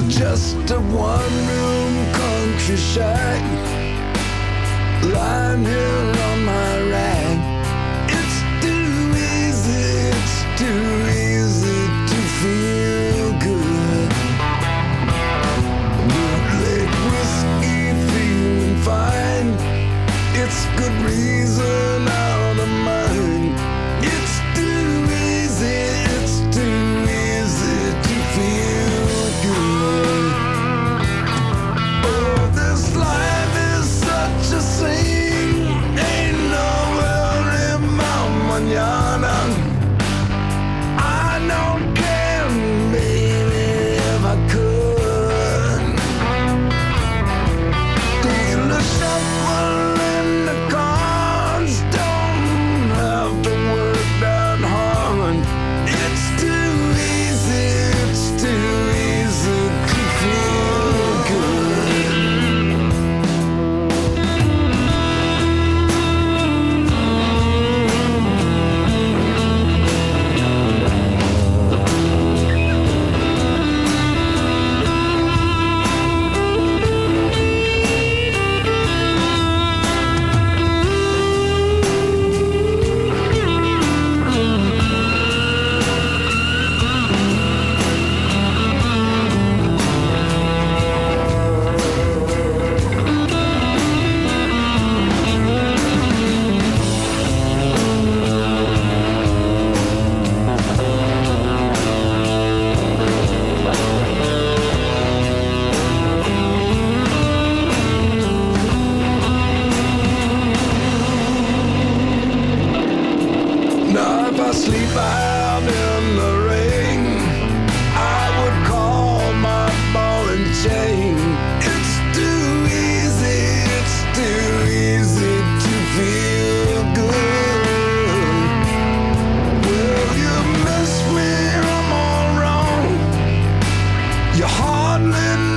Just a one-room country shack lying here on my rack. It's too easy to feel good. Bootleg whiskey, feeling fine. It's good reason out of mind. It's too easy to feel good. Oh, this life is such a sin. Ain't no worry about mañana. I don't care, baby, if I could. Feel the shuffle in the cards. Don't have to work that hard. It's too easy to feel good. Now if I sleep out in the rain, I would call my ball and chain. It's too easy to feel good. Well, you miss me, I'm all wrong. You hardly